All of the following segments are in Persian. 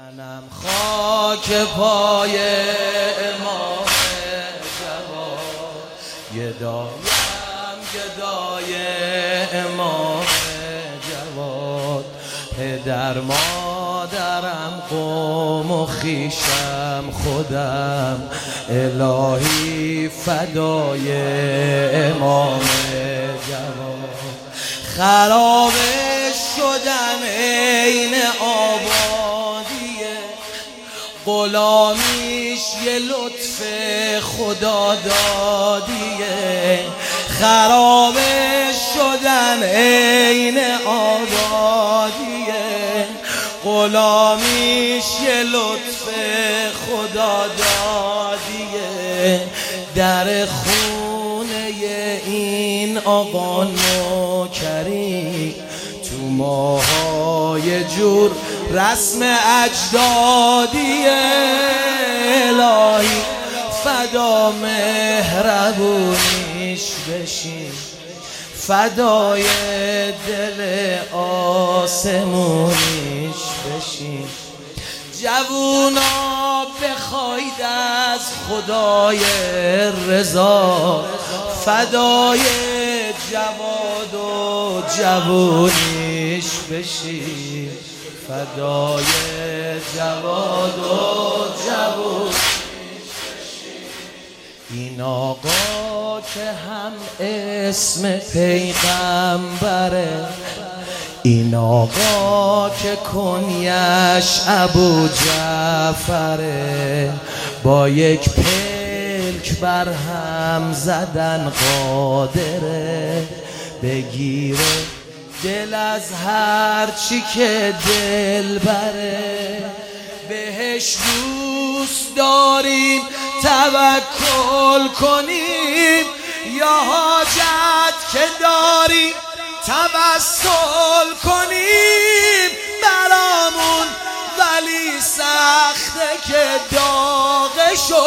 منم خاک پای امام جواد، گدایم گدای امام جواد. پدر مادرم قوم و خویشم خودم، الهی فدای امام جواد. خراب شدن عین آبادیه، غلامیش یه لطف خدا دادیه. خراب شدن عین آبادیه، غلامیش یه لطف خدا دادیه. در خونه این آقا نوکری، تو ماهای جور رسم اجدادیه. الهی فدا مهربونیش بشین، فدای دل آسمونیش بشین. جوونا بخواید از خدای رضا، فدای جواد و جوونیش بشین. فدای جواد و جوونیش بشین. این آقا که هم اسم پیغمبره، این آقا که کنیش ابو جعفره. با یک پلک بر هم زدن قادره، بگیره دل از هر چی که دل بره. بهش دوست داریم توکل کنیم، یا حاجت که داریم توسل کنیم. برامون ولی سخته که داغشو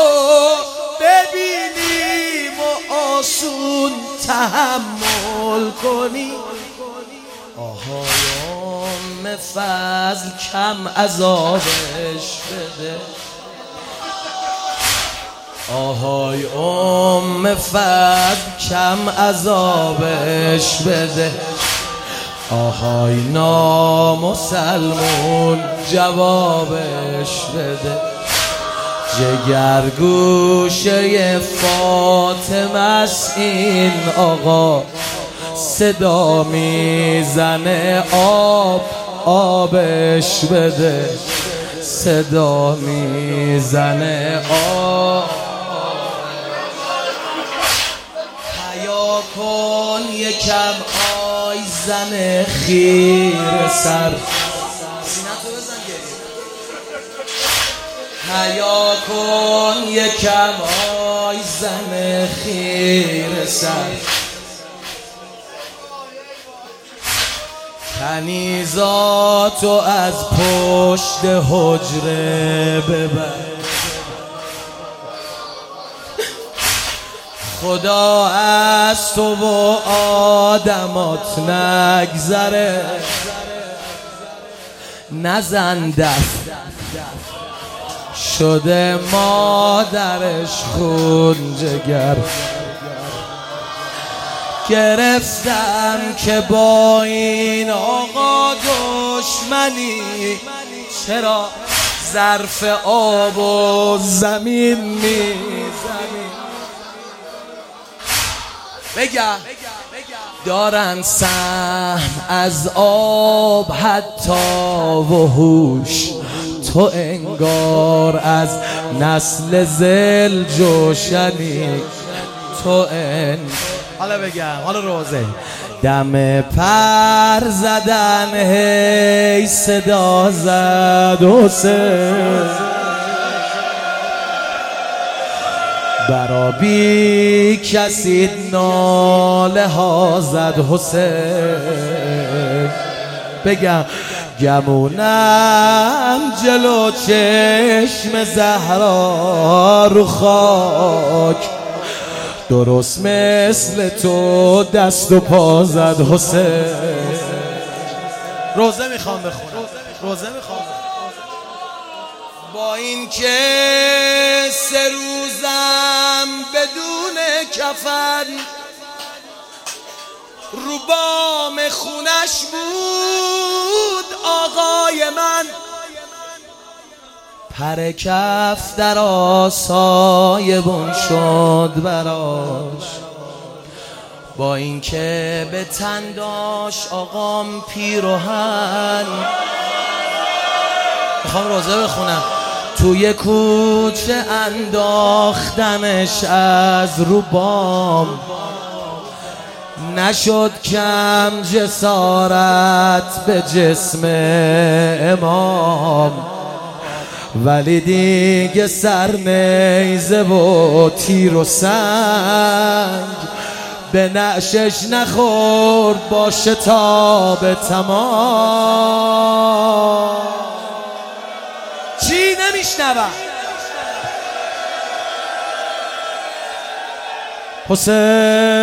ببینیم و آسون تحمل کنیم. آهای ام فضل کم عذابش بده، آهای ام فضل کم عذابش بده. آهای نامسلمون جوابش بده. جگرگوشه فاطمه است این آقا، صدا میزنه آبش بده. صدا میزنه حیا کن یکم آی زن خیر سر، حیا کن یکم آی زن خیر سر. کنیزاتو از پشت حجره ببر، خدا از تو و آدمات نگذره. نزن دست شده مادرش خون جگر. گرفتم که با این آقا دشمنی، چرا ظرف آب و زمین میزنی. بگم دارن سهم از آب حتی وحوش، تو انگار از نسل ذل جوشنی. تو حالا بگم، حالا روزه دم پر زدن هی صدا زد حسین، برا بی کسی ناله ها زد حسین. بگم گمونم جلو چشم زهرا رو خاک، درست مثل تو دست و پا زد حسین. روزه میخوام بخونم، روزه میخوام. با این که 3 روزم بدون کفن رو بام خونش بود آقای من، پر کف در آسای بن شد براش، با این که به تن داشت آقام پیراهن. میخوام روزه بخونم. توی کوچه انداختمش از رو بام، نشد کم جسارت به جسم امام، ولی دیگه سر نیزه و تیر و سنگ به نعشش نخورد با شتاب تمام. چی نمیشنوم؟ حسین